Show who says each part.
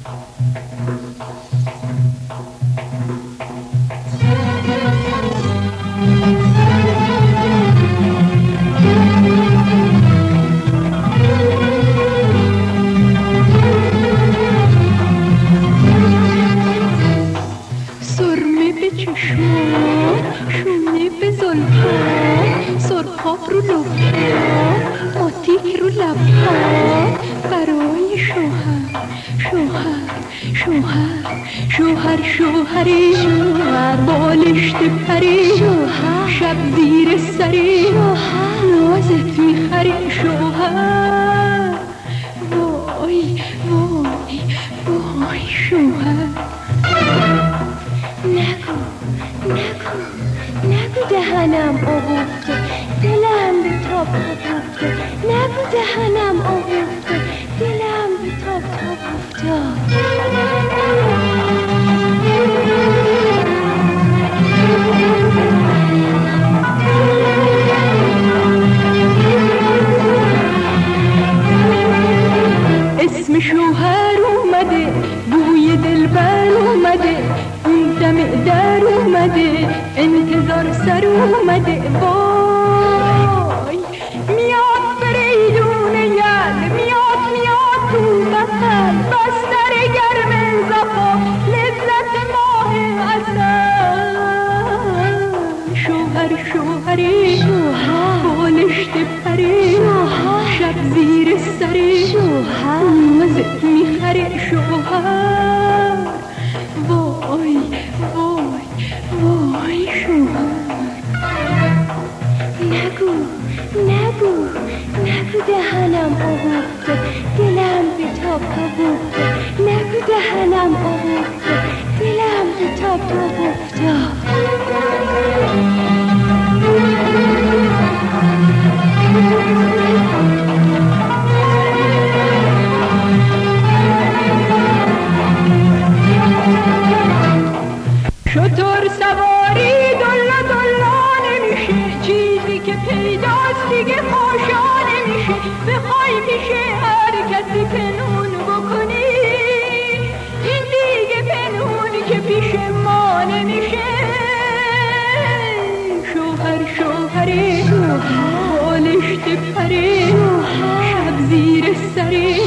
Speaker 1: سرمه به چشمان، شونه به زلفان، سرخاب رو لبان، ماتیک رو لبان، برای شوهر شوهر شوهر شوهر شوهری، شوهر بالشت پری، شوهر شب زیر سری، شوهر نازت میخری، شوهر وای وای وای شوهر.
Speaker 2: نگو نگو نگو دهنم آوخته، دلم به تاب افتاد، نگو دهنم آوخته، دلم به تاب افتاد.
Speaker 1: اسم شوهر اومده، بوی دلبر اومده، اون دم در اومده، انتظار سر اومده. وای میاد فریدون یل، میاد تو بطل، بستر گرم زفا، لذت ماه عسل. شوهر شوهری، شوهر بالشت پری، شوهر شب زیر سری، شوهر نازت میخره، شوهر وای وای وای شوهر.
Speaker 2: نگو نگو نگو دهنم آوخته، دلم به تاب افتاد، نگو دهنم آوخته، دلم به تاب افتاد.
Speaker 1: شطور سواری دلا دلا نمیشه، چیزی که پیداست دیگه خاشا نمیشه. بخوای میشه هر کسی پنهون بکنی، این دیگه پنهونی که پیش ما نمیشه. شوهر شوهری، بالشت پری، شب زیر سری،